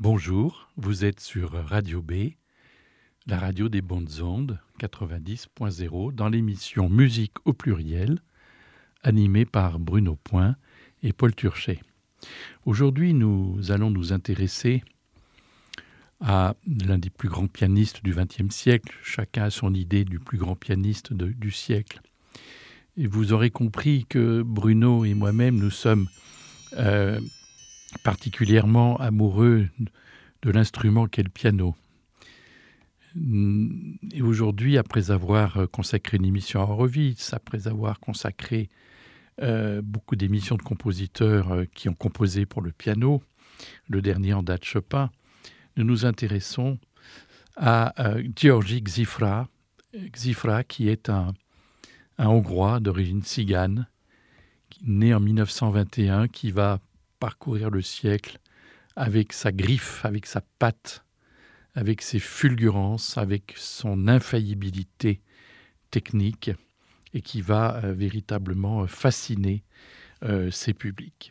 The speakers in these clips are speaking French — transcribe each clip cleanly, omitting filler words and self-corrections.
Bonjour, vous êtes sur Radio B, la radio des bonnes ondes, 90.0, dans l'émission Musique au pluriel, animée par Bruno Point et Paul Turchet. Aujourd'hui, nous allons nous intéresser à l'un des plus grands pianistes du XXe siècle. Chacun a son idée du plus grand pianiste du siècle. Et vous aurez compris que Bruno et moi-même, nous sommes particulièrement amoureux de l'instrument qu'est le piano. Et aujourd'hui, après avoir consacré une émission à Horowitz, après avoir consacré beaucoup d'émissions de compositeurs qui ont composé pour le piano, le dernier en date Chopin, nous nous intéressons à György Cziffra, qui est un Hongrois d'origine tzigane, né en 1921, qui va parcourir le siècle avec sa griffe, avec sa patte, avec ses fulgurances, avec son infaillibilité technique, et qui va véritablement fasciner ses publics.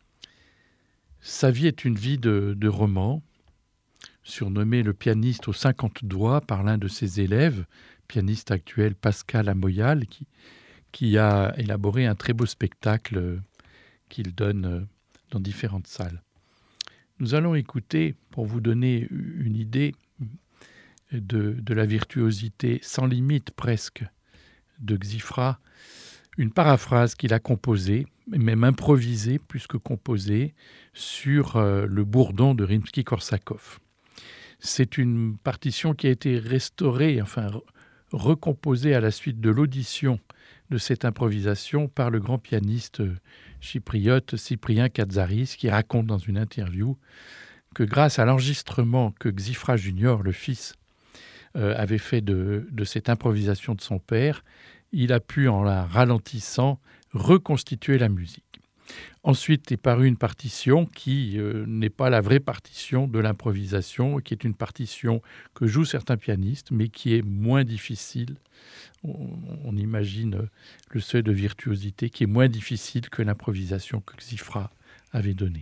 Sa vie est une vie de roman, surnommé le pianiste aux 50 doigts par l'un de ses élèves, pianiste actuel Pascal Amoyal, qui a élaboré un très beau spectacle qu'il donne dans différentes salles. Nous allons écouter, pour vous donner une idée de la virtuosité sans limite presque de Cziffra, une paraphrase qu'il a composée, même improvisée plus que composée, sur le bourdon de Rimsky-Korsakov. C'est une partition qui a été restaurée, recomposée à la suite de l'audition de cette improvisation par le grand pianiste chypriote Cyprien Katsaris, qui raconte dans une interview que grâce à l'enregistrement que Cziffra Junior, le fils, avait fait de cette improvisation de son père, il a pu, en la ralentissant, reconstituer la musique. Ensuite est parue une partition qui n'est pas la vraie partition de l'improvisation, qui est une partition que jouent certains pianistes, mais qui est moins difficile. On imagine le seuil de virtuosité qui est moins difficile que l'improvisation que Cziffra avait donnée.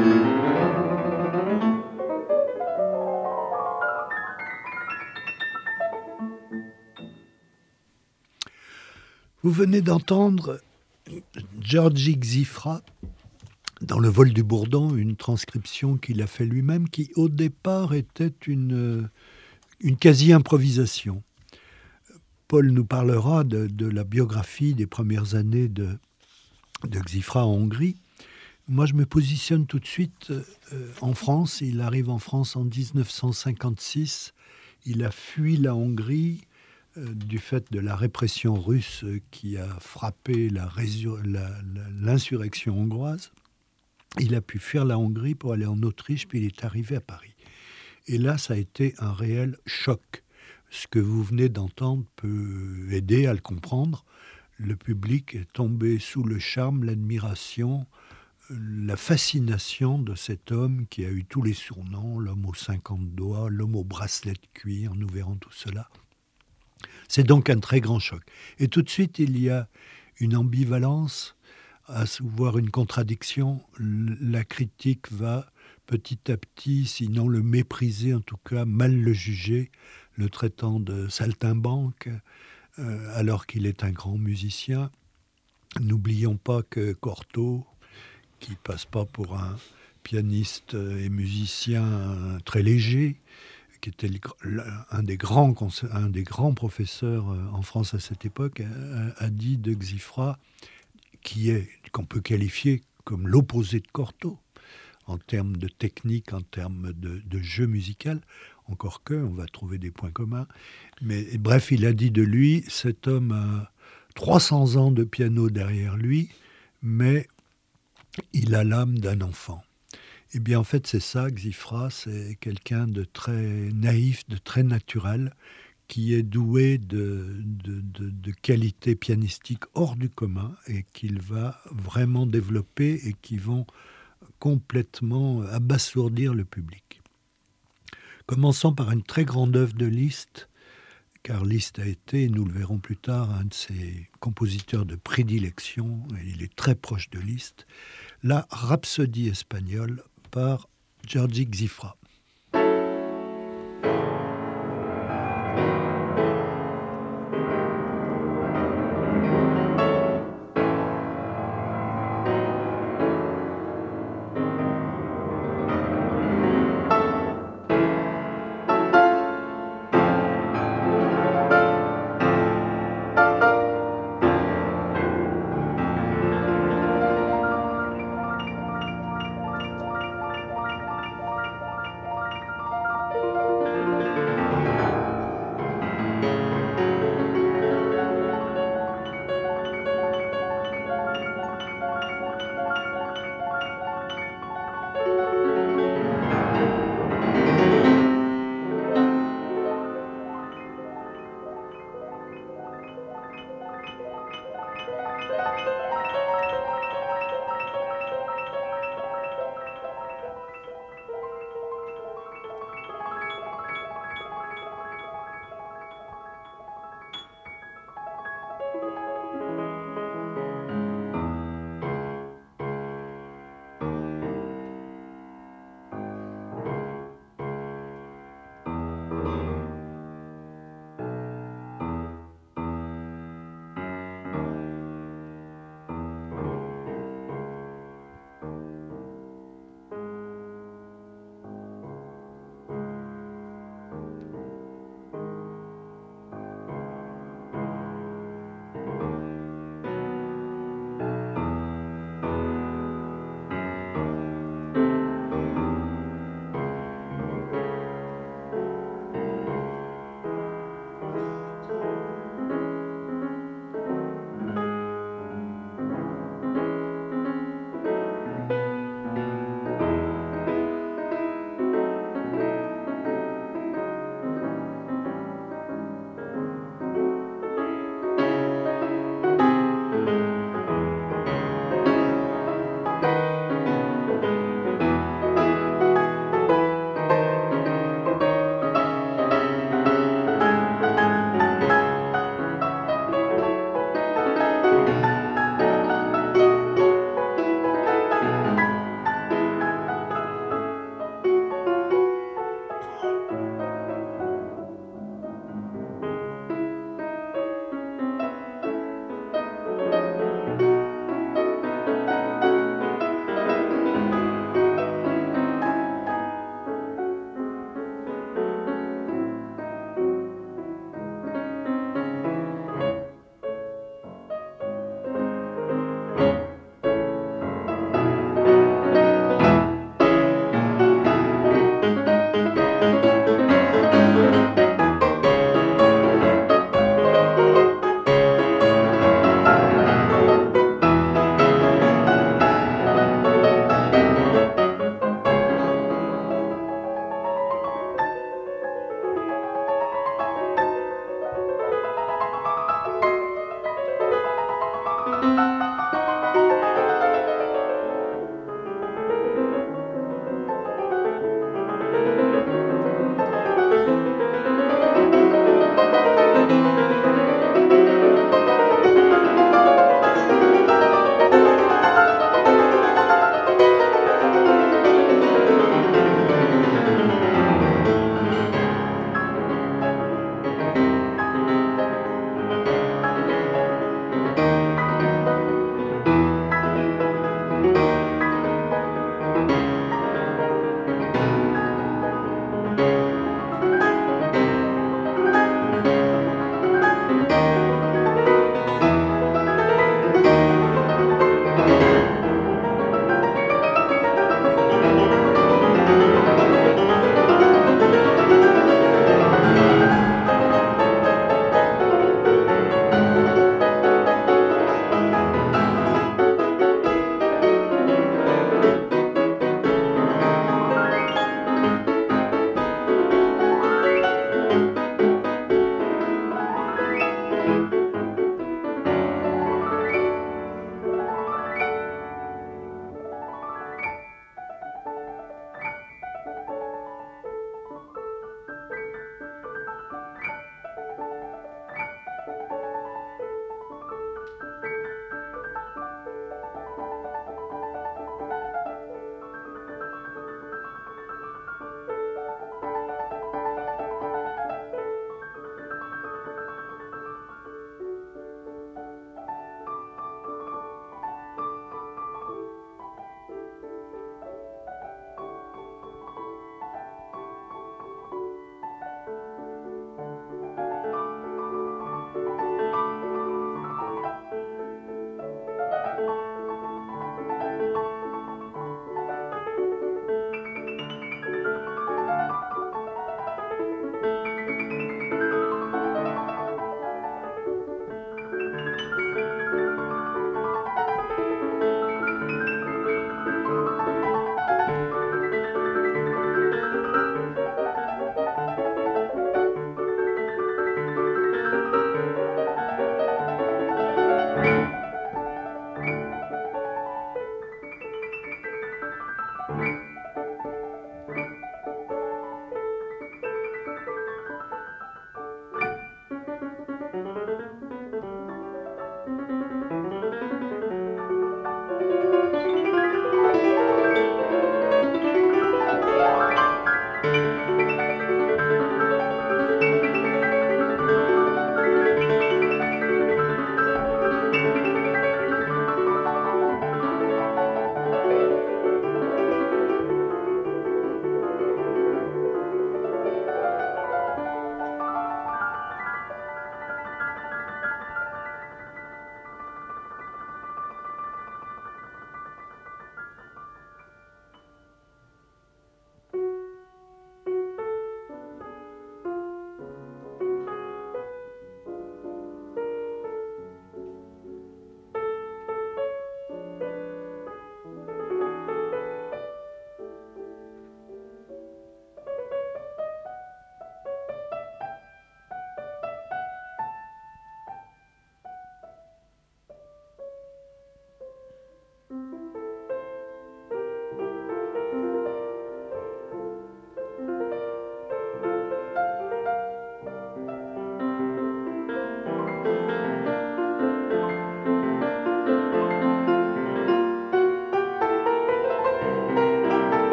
Vous venez d'entendre György Xifra dans Le vol du bourdon, une transcription qu'il a fait lui-même, qui au départ était une quasi-improvisation. Paul nous parlera de la biographie des premières années de Xifra en Hongrie. Moi, je me positionne tout de suite en France. Il arrive en France en 1956. Il a fui la Hongrie du fait de la répression russe qui a frappé l'insurrection hongroise. Il a pu fuir la Hongrie pour aller en Autriche, puis il est arrivé à Paris. Et là, ça a été un réel choc. Ce que vous venez d'entendre peut aider à le comprendre. Le public est tombé sous le charme, l'admiration, la fascination de cet homme qui a eu tous les surnoms, l'homme aux 50 doigts, l'homme au bracelet de cuir, nous verrons tout cela. C'est donc un très grand choc. Et tout de suite, il y a une ambivalence, voire une contradiction. La critique va petit à petit, sinon le mépriser, en tout cas mal le juger, le traitant de saltimbanque, alors qu'il est un grand musicien. N'oublions pas que Cortot, qui passe pas pour un pianiste et musicien très léger, qui était un des grands professeurs en France à cette époque, a dit de Xifra, qu'on peut qualifier comme l'opposé de Cortot, en termes de technique, en termes de jeu musical, encore que, on va trouver des points communs. Mais bref, il a dit de lui, cet homme a 300 ans de piano derrière lui, mais il a l'âme d'un enfant. Eh bien, en fait, c'est ça, Xifra, c'est quelqu'un de très naïf, de très naturel, qui est doué de qualités pianistiques hors du commun et qu'il va vraiment développer et qui vont complètement abasourdir le public. Commençons par une très grande œuvre de Liszt, car Liszt a été, nous le verrons plus tard, un de ses compositeurs de prédilection, et il est très proche de Liszt, la Rhapsodie espagnole par György Xifra.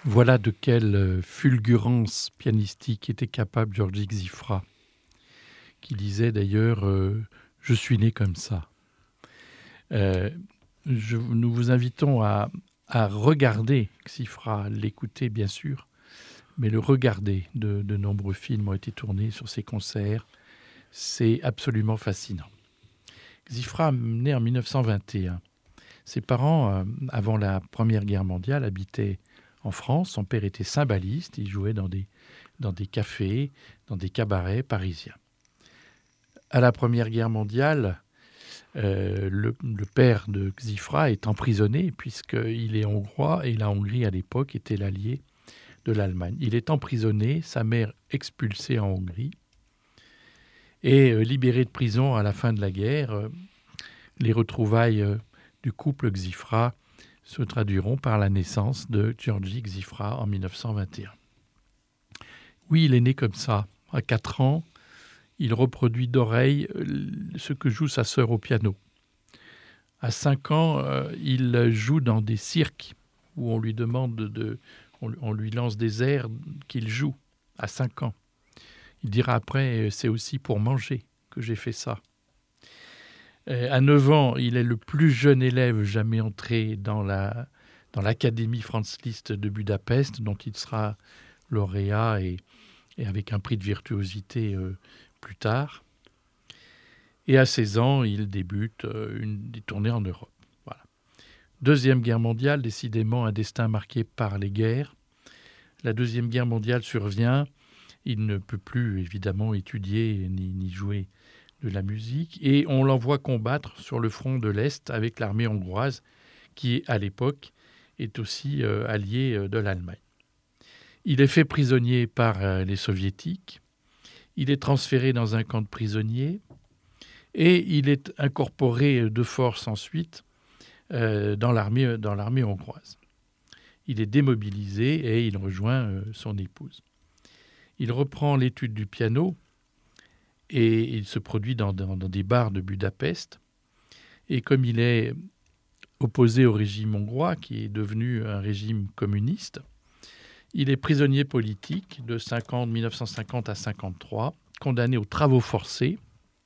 Voilà de quelle fulgurance pianistique était capable Georgi Xifra, qui disait d'ailleurs « Je suis né comme ça ». Nous vous invitons à regarder Xifra, l'écouter bien sûr, mais le regarder. De nombreux films ont été tournés sur ses concerts. C'est absolument fascinant. Xifra, né en 1921. Ses parents, avant la Première Guerre mondiale, habitaient en France. Son père était cymbaliste. Il jouait dans des cafés, dans des cabarets parisiens. À la Première Guerre mondiale, le père de Xifra est emprisonné puisqu'il est hongrois et la Hongrie, à l'époque, était l'allié de l'Allemagne. Il est emprisonné, sa mère expulsée en Hongrie et libéré de prison à la fin de la guerre. Les retrouvailles du couple Xifra se traduiront par la naissance de Georgi Xifra en 1921. Oui, il est né comme ça. À 4 ans, il reproduit d'oreille ce que joue sa sœur au piano. À 5 ans, il joue dans des cirques où on lui demande on lui lance des airs qu'il joue à 5 ans. Il dira après, c'est aussi pour manger que j'ai fait ça. À 9 ans, il est le plus jeune élève jamais entré dans l'Académie Franz Liszt de Budapest, dont il sera lauréat et avec un prix de virtuosité plus tard. Et à 16 ans, il débute des tournées en Europe. Voilà. Deuxième Guerre mondiale, décidément un destin marqué par les guerres. La Deuxième Guerre mondiale survient. Il ne peut plus, évidemment, étudier ni jouer de la musique. Et on l'envoie combattre sur le front de l'Est avec l'armée hongroise, qui, à l'époque, est aussi alliée de l'Allemagne. Il est fait prisonnier par les Soviétiques. Il est transféré dans un camp de prisonniers. Et il est incorporé de force ensuite dans l'armée hongroise. Il est démobilisé et il rejoint son épouse. Il reprend l'étude du piano et il se produit dans des bars de Budapest. Et comme il est opposé au régime hongrois, qui est devenu un régime communiste, il est prisonnier politique de 1950 à 1953, condamné aux travaux forcés,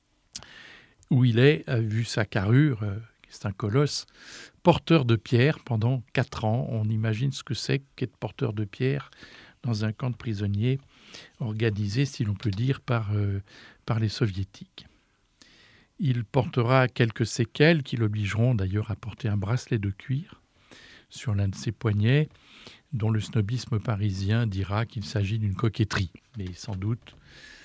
où il est, vu sa carrure, c'est un colosse, porteur de pierre pendant 4 ans. On imagine ce que c'est qu'être porteur de pierre dans un camp de prisonniers organisé, si l'on peut dire, par les soviétiques. Il portera quelques séquelles qui l'obligeront d'ailleurs à porter un bracelet de cuir sur l'un de ses poignets, dont le snobisme parisien dira qu'il s'agit d'une coquetterie. Mais sans doute,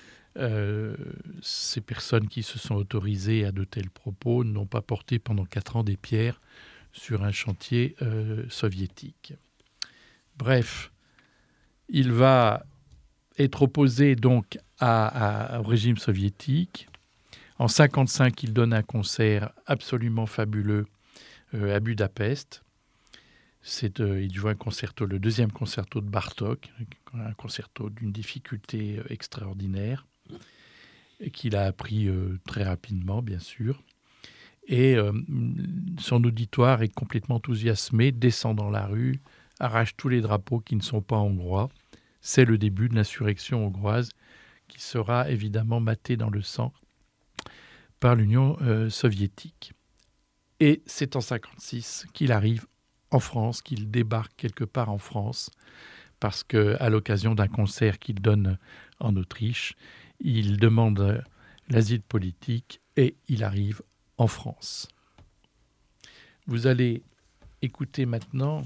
ces personnes qui se sont autorisées à de tels propos n'ont pas porté pendant 4 ans des pierres sur un chantier soviétique. Bref, il va être opposé donc au régime soviétique. En 1955, il donne un concert absolument fabuleux à Budapest. Il joue un concerto, le deuxième concerto de Bartók, un concerto d'une difficulté extraordinaire, qu'il a appris très rapidement, bien sûr. Et son auditoire est complètement enthousiasmé, descend dans la rue, arrache tous les drapeaux qui ne sont pas hongrois. C'est le début de l'insurrection hongroise qui sera évidemment matée dans le sang par l'Union soviétique. Et c'est en 1956 qu'il arrive en France, qu'il débarque quelque part en France, parce qu'à l'occasion d'un concert qu'il donne en Autriche, il demande l'asile politique et il arrive en France. Vous allez écouter maintenant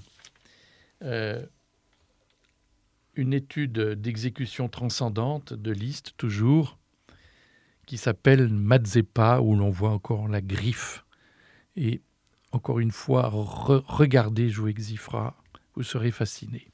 une étude d'exécution transcendante de Liszt, toujours, qui s'appelle Mazepa, où l'on voit encore la griffe. Et encore une fois, regardez jouer Xifra, vous serez fasciné.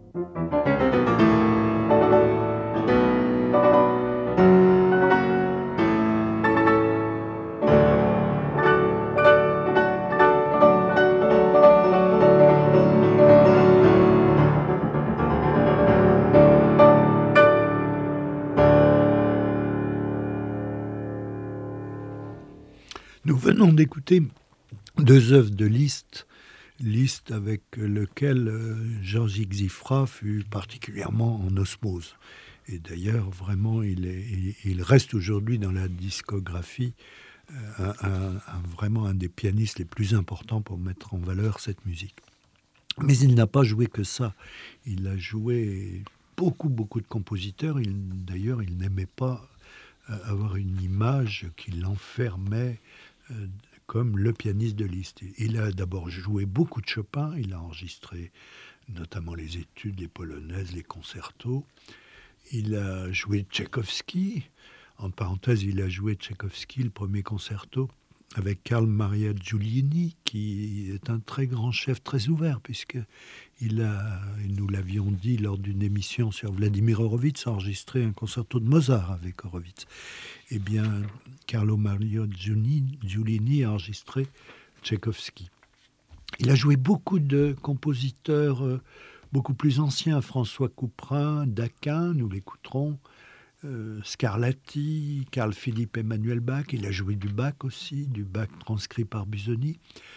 Nous venons d'écouter deux œuvres de Liszt, Liszt avec lequel Georges Xifra fut particulièrement en osmose. Et d'ailleurs, vraiment, il reste aujourd'hui dans la discographie vraiment un des pianistes les plus importants pour mettre en valeur cette musique. Mais il n'a pas joué que ça. Il a joué beaucoup de compositeurs. D'ailleurs, il n'aimait pas avoir une image qui l'enfermait comme le pianiste de Liszt. Il a d'abord joué beaucoup de Chopin, il a enregistré notamment les études, les polonaises, les concertos. Il a joué Tchaïkovski, en parenthèse, il a joué Tchaïkovski, le premier concerto, avec Carl Maria Giulini, qui est un très grand chef, très ouvert, nous l'avions dit lors d'une émission sur Vladimir Horowitz, enregistré un concerto de Mozart avec Horowitz. Eh bien, Carlo Maria Giulini a enregistré Tchaïkovski. Il a joué beaucoup de compositeurs beaucoup plus anciens, François Couperin, Daquin, nous l'écouterons, Scarlatti, Carl-Philippe Emmanuel Bach. Il a joué du Bach aussi, du Bach transcrit par Busoni.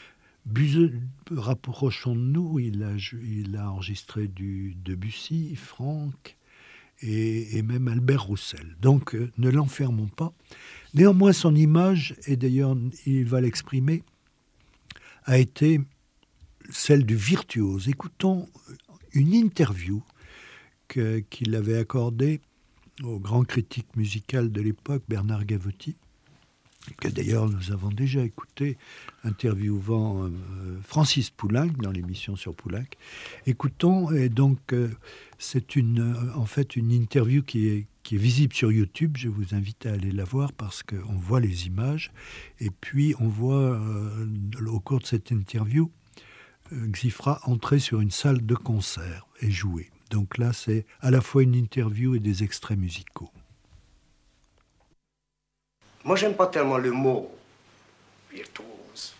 Rapprochons-nous, il a enregistré du Debussy, Franck et même Albert Roussel. Donc, ne l'enfermons pas. Néanmoins, son image, et d'ailleurs, il va l'exprimer, a été celle du virtuose. Écoutons une interview qu'il avait accordée au grand critique musical de l'époque, Bernard Gavotti, que d'ailleurs nous avons déjà écouté, interviewant Francis Poulenc dans l'émission sur Poulenc. Écoutons, et donc c'est en fait une interview qui est visible sur YouTube. Je vous invite à aller la voir parce qu'on voit les images. Et puis on voit, au cours de cette interview, Xifra entrer sur une salle de concert et jouer. Donc là, c'est à la fois une interview et des extraits musicaux. Moi, j'aime pas tellement le mot virtuose.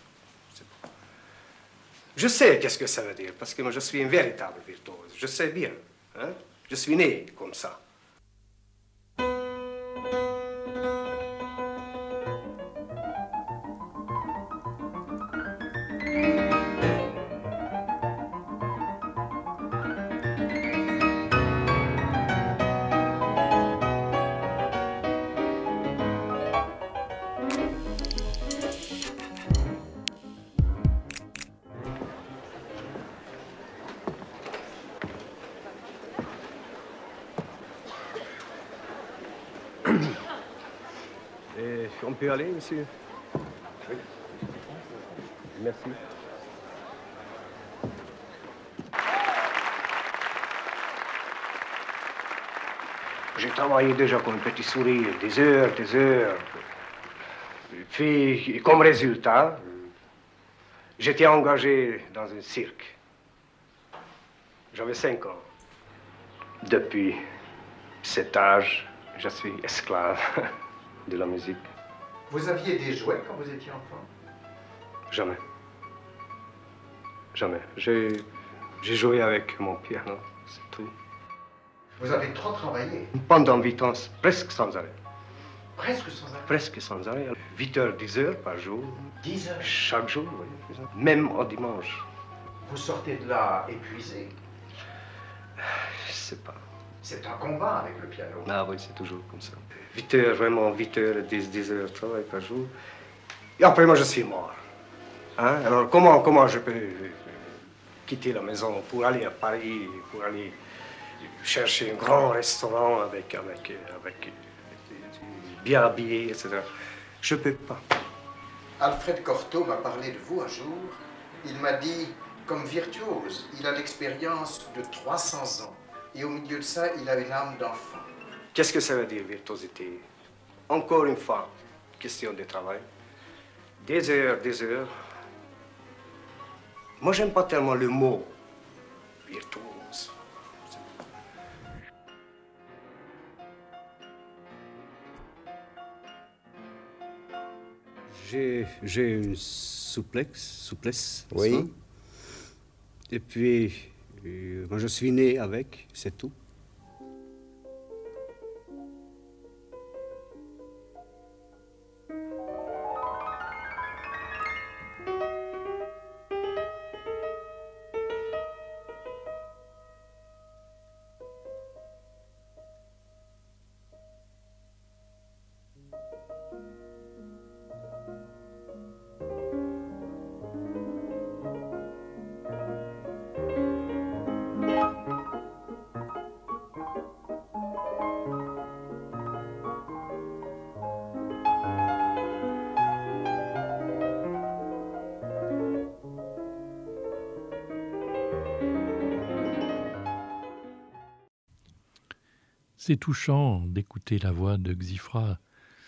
Je sais qu'est-ce que ça veut dire, parce que moi, je suis un véritable virtuose. Je sais bien. Hein? Je suis né comme ça. On peut aller, monsieur? Oui. Merci. J'ai travaillé déjà comme un petit sourire, des heures. Et puis, comme résultat, j'étais engagé dans un cirque. J'avais 5 ans. Depuis cet âge, je suis esclave de la musique. Vous aviez des jouets quand vous étiez enfant? Jamais. J'ai joué avec mon piano, c'est tout. Vous avez trop travaillé? Pendant 8 ans, presque sans arrêt. Presque sans arrêt? Presque sans arrêt. 8 heures, 10 heures par jour. 10 heures? Chaque jour, oui. Même au dimanche. Vous sortez de là épuisé? Je sais pas. C'est un combat avec le piano. Ah oui, c'est toujours comme ça. 8 heures, vraiment 8 heures, 10 heures de travail par jour. Et après, moi, je suis mort. Hein? Alors, comment je peux quitter la maison pour aller à Paris, pour aller chercher un grand restaurant avec bien habillé, etc. Je peux pas. Alfred Cortot m'a parlé de vous un jour. Il m'a dit, comme virtuose, il a l'expérience de 300 ans. Et au milieu de ça, il a une âme d'enfant. Qu'est-ce que ça veut dire, virtuosité? Encore une fois, question de travail. Des heures. Moi, j'aime pas tellement le mot virtuose. J'ai une souplesse. Oui. Ça. Et puis, moi je suis né avec, c'est tout. C'est touchant d'écouter la voix de Xifra,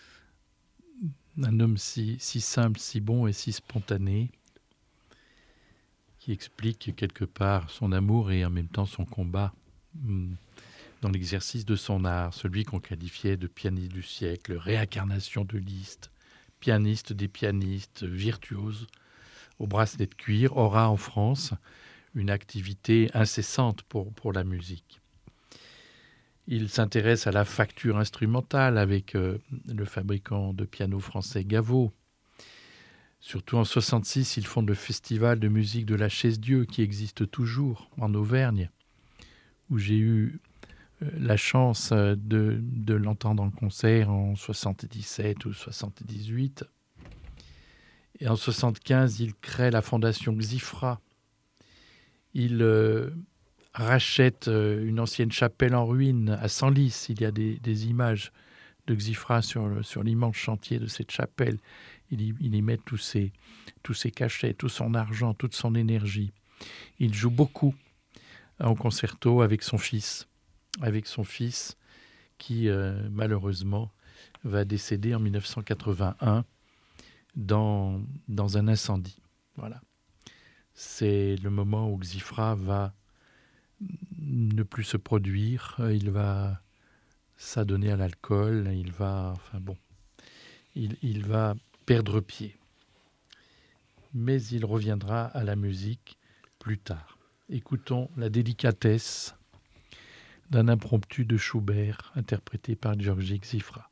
un homme si simple, si bon et si spontané, qui explique quelque part son amour et en même temps son combat dans l'exercice de son art, celui qu'on qualifiait de pianiste du siècle, réincarnation de Liszt, pianiste des pianistes, virtuose, au bracelet de cuir, aura en France une activité incessante pour la musique. Il s'intéresse à la facture instrumentale avec le fabricant de piano français Gaveau. Surtout en 1966, il fonde le Festival de musique de la Chaise-Dieu qui existe toujours en Auvergne, où j'ai eu la chance de l'entendre en concert en 1977 ou 1978. Et en 1975, il crée la fondation Xifra. Il rachète une ancienne chapelle en ruine à Senlis. Il y a des images de Xifra sur l'immense chantier de cette chapelle. Il y met tous ses cachets, tout son argent, toute son énergie. Il joue beaucoup en concerto avec son fils qui malheureusement va décéder en 1981 dans un incendie. Voilà. C'est le moment où Xifra va ne plus se produire, il va s'adonner à l'alcool, il va perdre pied. Mais il reviendra à la musique plus tard. Écoutons la délicatesse d'un impromptu de Schubert interprété par György Xifra.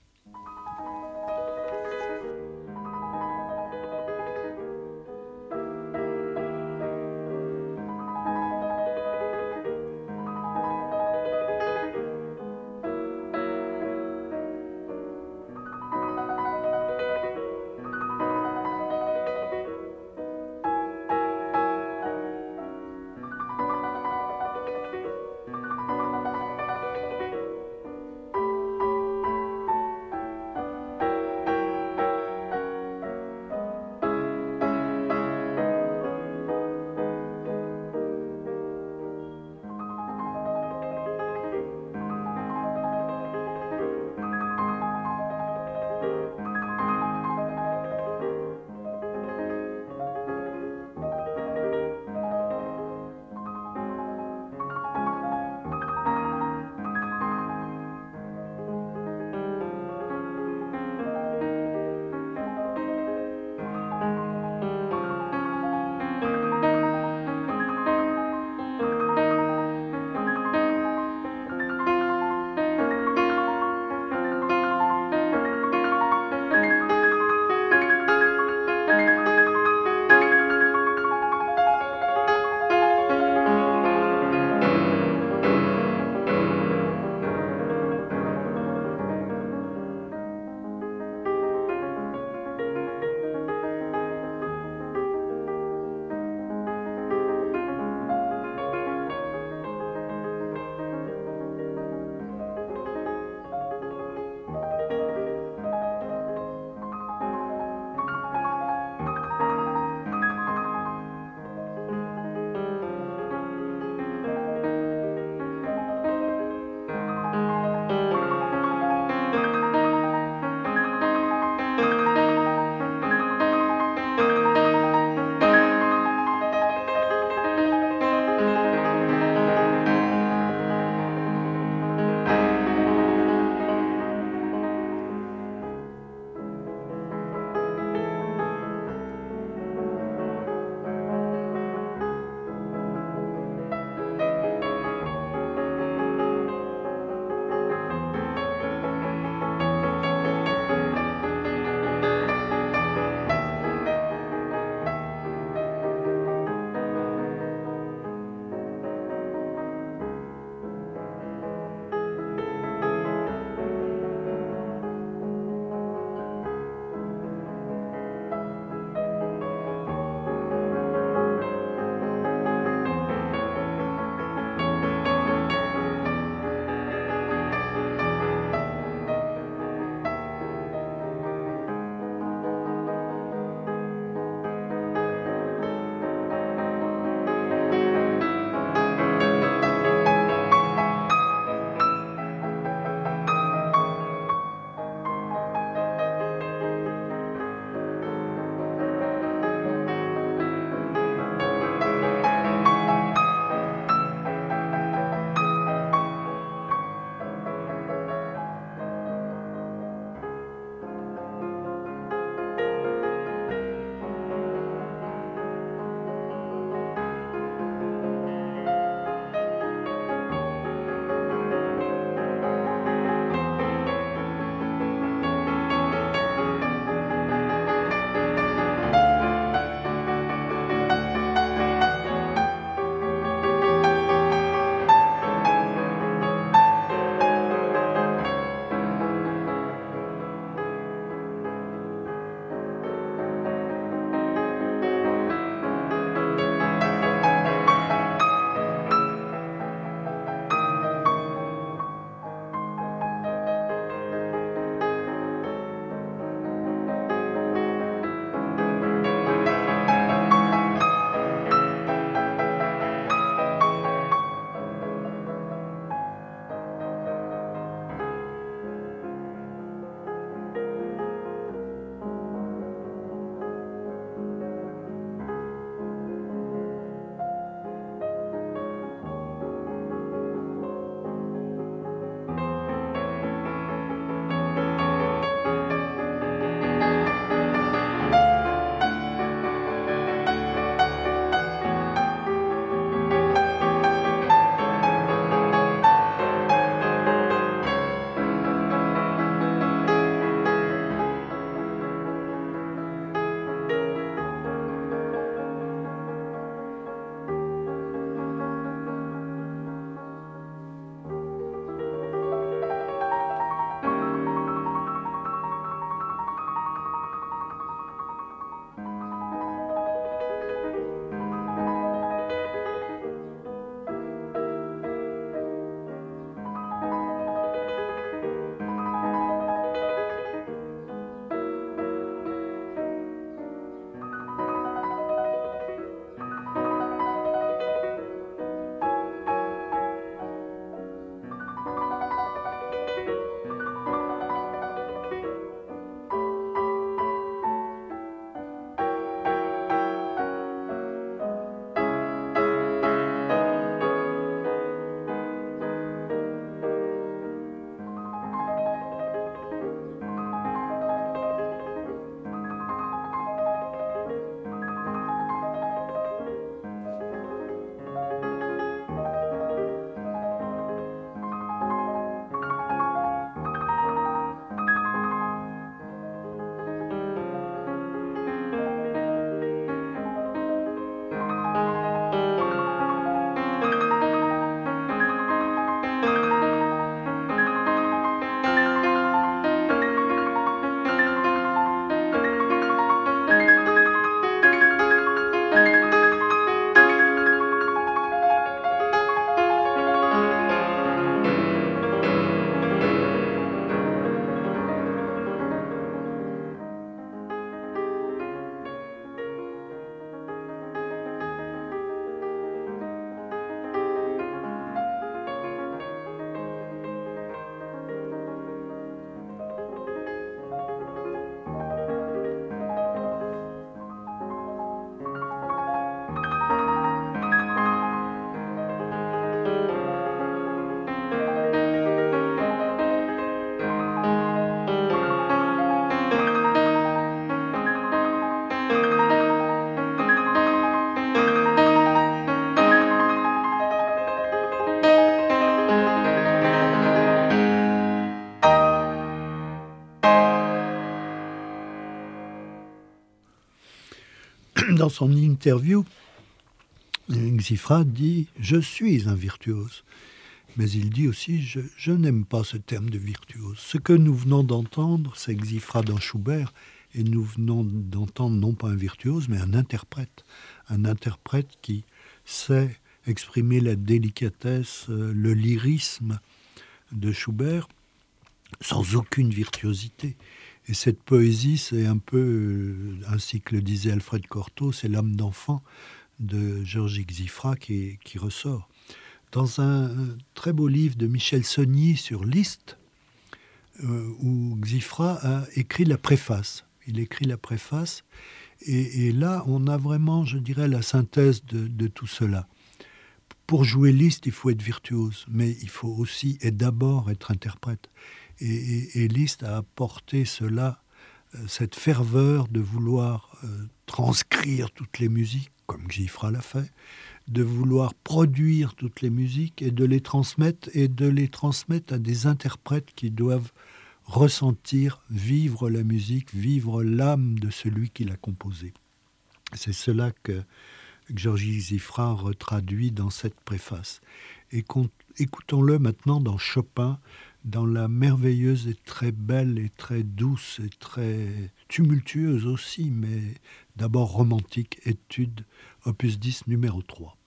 Dans son interview, Xifra dit « Je suis un virtuose ». Mais il dit aussi « Je n'aime pas ce terme de virtuose ». Ce que nous venons d'entendre, c'est Xifra dans Schubert, et nous venons d'entendre non pas un virtuose, mais un interprète qui sait exprimer la délicatesse, le lyrisme de Schubert, sans aucune virtuosité. Et cette poésie, c'est un peu, ainsi que le disait Alfred Cortot, c'est l'âme d'enfant de Georges Xifra qui ressort. Dans un très beau livre de Michel Saugny sur Liszt, où Xifra a écrit la préface. Il écrit la préface, et là, on a vraiment, je dirais, la synthèse de tout cela. Pour jouer Liszt, il faut être virtuose, mais il faut aussi et d'abord être interprète. Et Liszt a apporté cela, cette ferveur de vouloir transcrire toutes les musiques, comme Xifra l'a fait, de vouloir produire toutes les musiques et de les transmettre à des interprètes qui doivent ressentir, vivre la musique, vivre l'âme de celui qui l'a composée. C'est cela que Georges Xifra retraduit dans cette préface. Et écoutons-le maintenant dans Chopin, dans la merveilleuse et très belle et très douce et très tumultueuse aussi, mais d'abord romantique, étude, opus 10, numéro 3.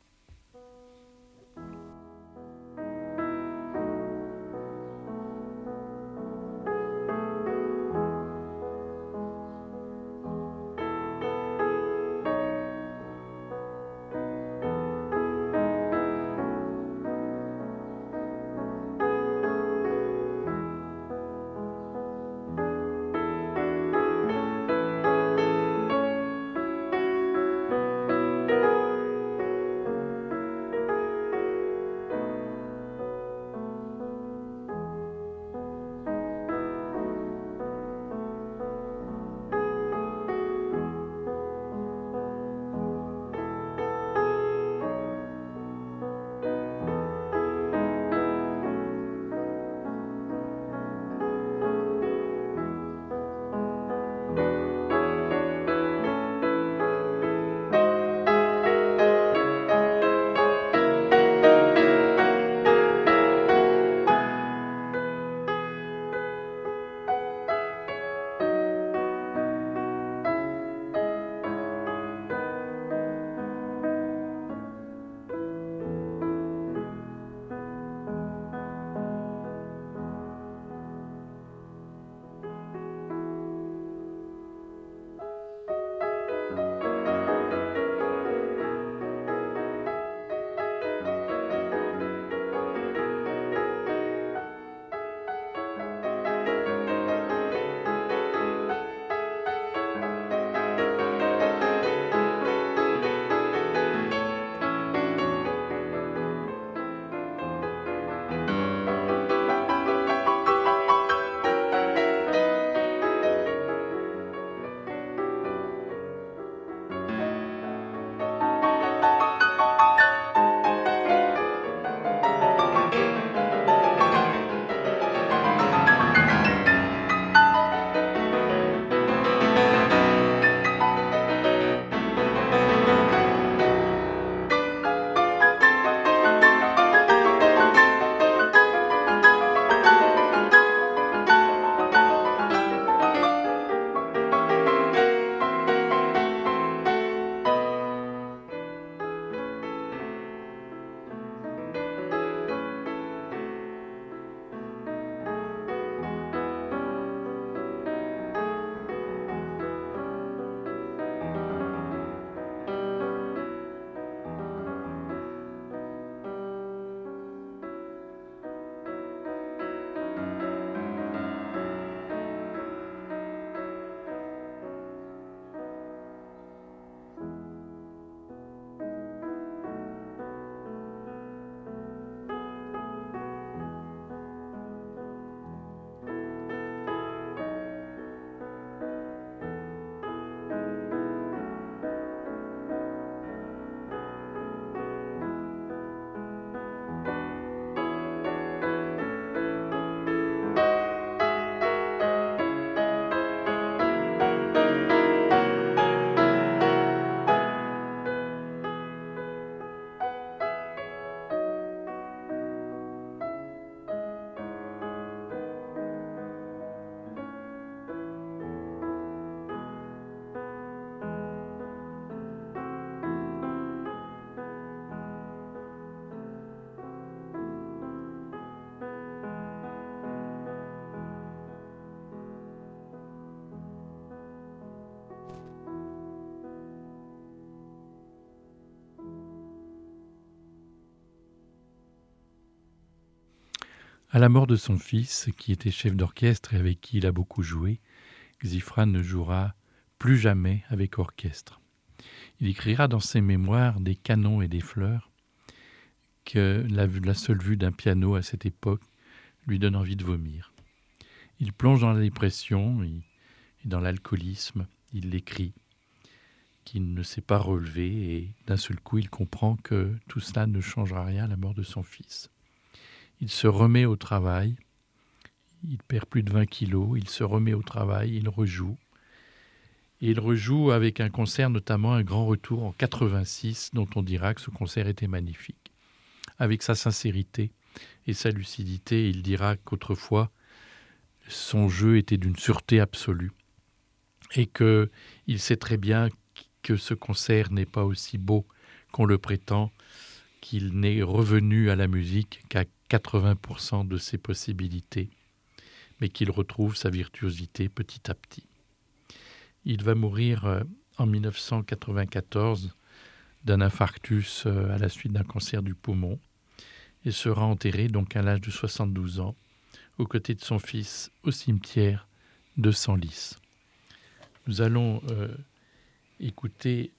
À la mort de son fils, qui était chef d'orchestre et avec qui il a beaucoup joué, Xifra ne jouera plus jamais avec orchestre. Il écrira dans ses mémoires des canons et des fleurs que la seule vue d'un piano à cette époque lui donne envie de vomir. Il plonge dans la dépression et dans l'alcoolisme. Il l'écrit, qu'il ne s'est pas relevé et d'un seul coup il comprend que tout cela ne changera rien à la mort de son fils. Il se remet au travail, il perd plus de 20 kilos, il se remet au travail, il rejoue. Et il rejoue avec un concert, notamment un grand retour en 86, dont on dira que ce concert était magnifique. Avec sa sincérité et sa lucidité, il dira qu'autrefois, son jeu était d'une sûreté absolue et qu'il sait très bien que ce concert n'est pas aussi beau qu'on le prétend, qu'il n'est revenu à la musique qu'à 80% de ses possibilités, mais qu'il retrouve sa virtuosité petit à petit. Il va mourir en 1994 d'un infarctus à la suite d'un cancer du poumon et sera enterré donc à l'âge de 72 ans aux côtés de son fils au cimetière de Senlis. Nous allons écouter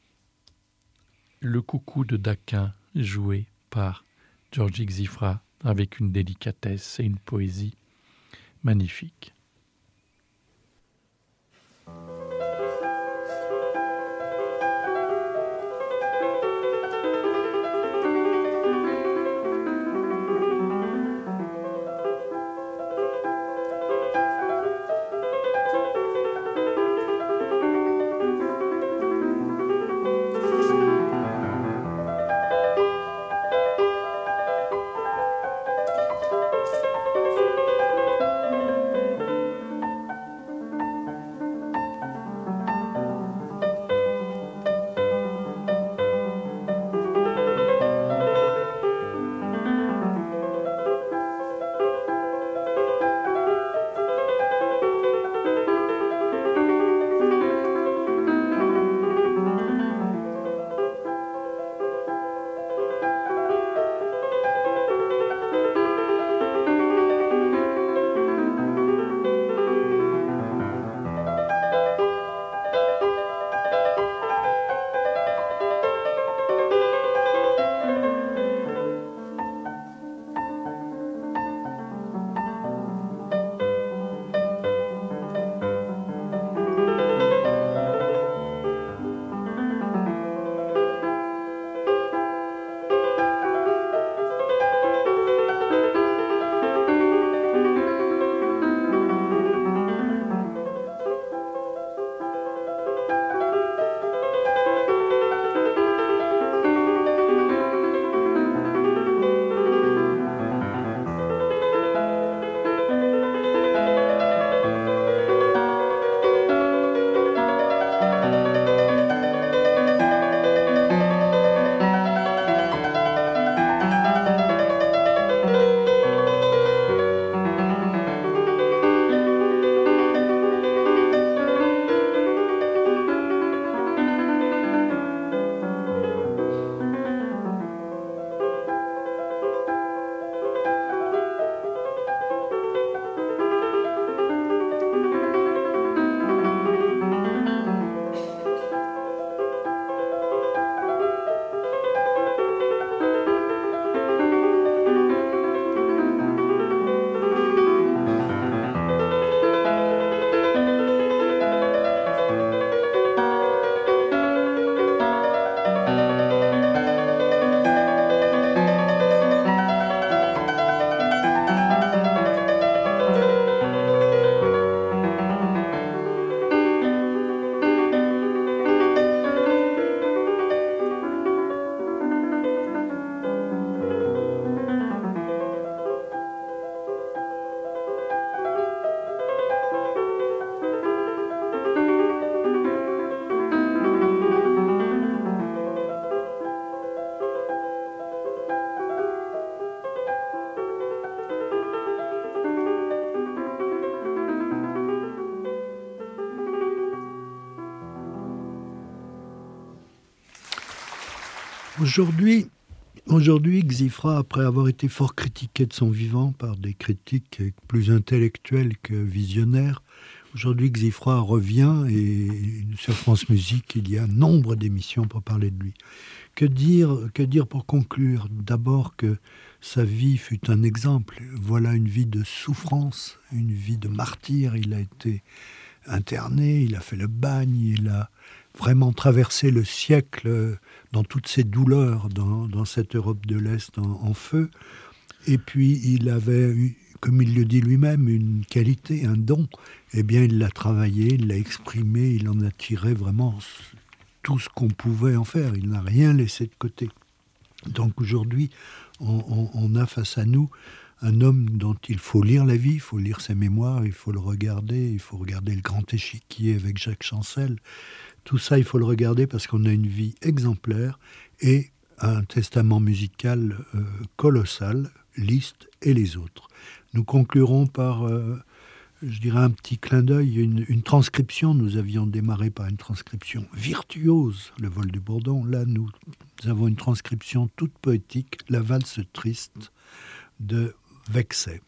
le coucou de Daquin joué par Georgi Xifra avec une délicatesse et une poésie magnifique. Aujourd'hui, Aujourd'hui, Xifra, après avoir été fort critiqué de son vivant par des critiques plus intellectuels que visionnaires, aujourd'hui Xifra revient et sur France Musique, il y a nombre d'émissions pour parler de lui. Que dire pour conclure? D'abord que sa vie fut un exemple. Voilà une vie de souffrance, une vie de martyr. Il a été interné, il a fait le bagne, il a vraiment traversé le siècle dans toutes ses douleurs, dans cette Europe de l'Est en feu. Et puis il avait, comme il le dit lui-même, une qualité, un don. Eh bien, il l'a travaillé, il l'a exprimé, il en a tiré vraiment tout ce qu'on pouvait en faire. Il n'a rien laissé de côté. Donc aujourd'hui, on a face à nous un homme dont il faut lire la vie, il faut lire ses mémoires, il faut le regarder, il faut regarder Le Grand Échiquier avec Jacques Chancel. Tout ça, il faut le regarder parce qu'on a une vie exemplaire et un testament musical colossal, Liszt et les autres. Nous conclurons par, je dirais, un petit clin d'œil, une transcription. Nous avions démarré par une transcription virtuose, Le Vol du Bourdon. Là, nous avons une transcription toute poétique, La valse triste de Vexet.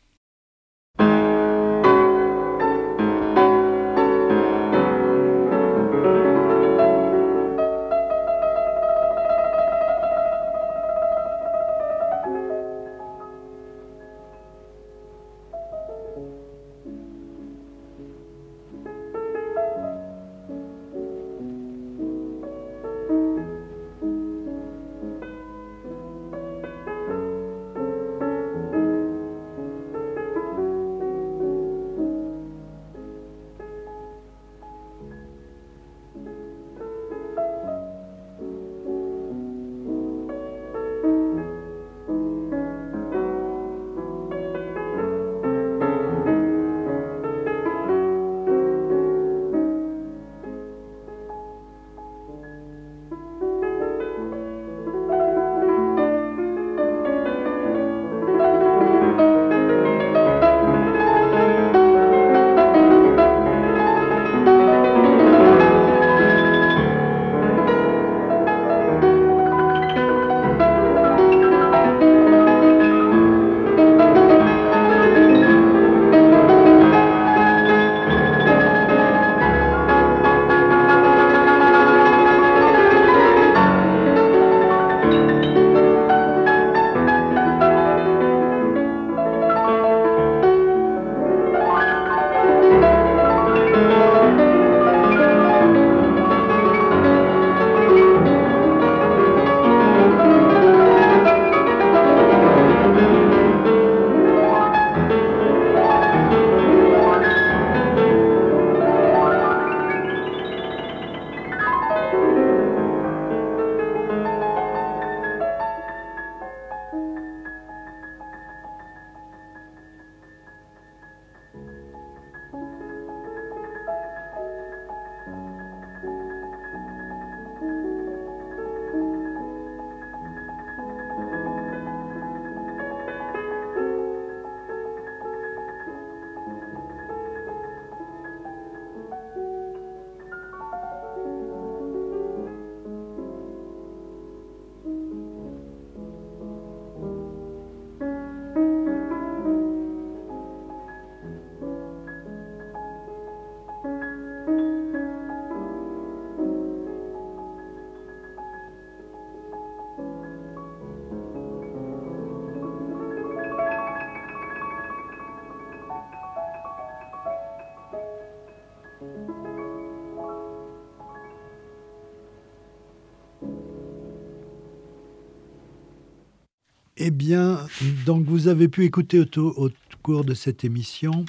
Eh bien, donc vous avez pu écouter au cours de cette émission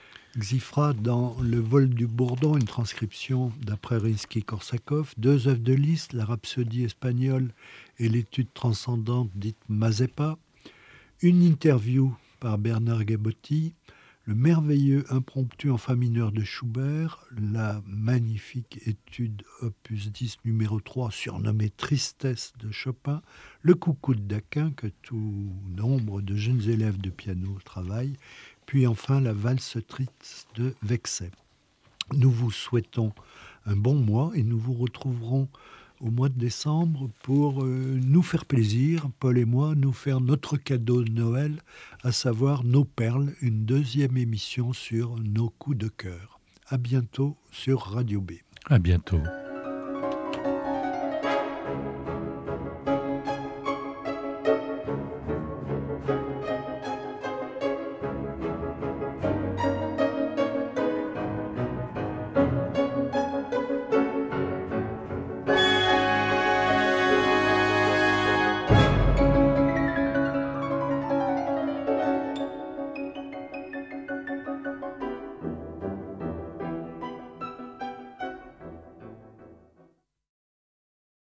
Xifra dans Le Vol du Bourdon, une transcription d'après Rimsky-Korsakov, 2 œuvres de Liszt, la Rhapsodie espagnole et l'étude transcendante dite Mazeppa, une interview par Bernard Gabotti, le merveilleux impromptu en fa mineur de Schubert, la magnifique étude opus 10 numéro 3 surnommée Tristesse de Chopin, le coucou de Daquin que tout nombre de jeunes élèves de piano travaillent, puis enfin la valse triste de Vexet. Nous vous souhaitons un bon mois et nous vous retrouverons au mois de décembre pour nous faire plaisir, Paul et moi, nous faire notre cadeau de Noël, à savoir Nos Perles, une deuxième émission sur nos coups de cœur. À bientôt sur Radio B. À bientôt.